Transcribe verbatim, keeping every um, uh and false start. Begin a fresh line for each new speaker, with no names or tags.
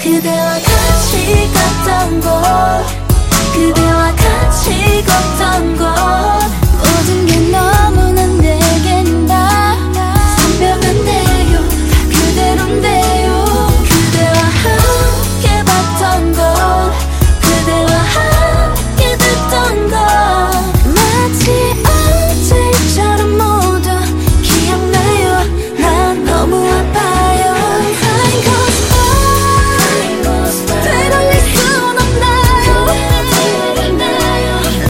그대와 같이 갔던 곳 그대와 같이 걷던 곳 모든 게 너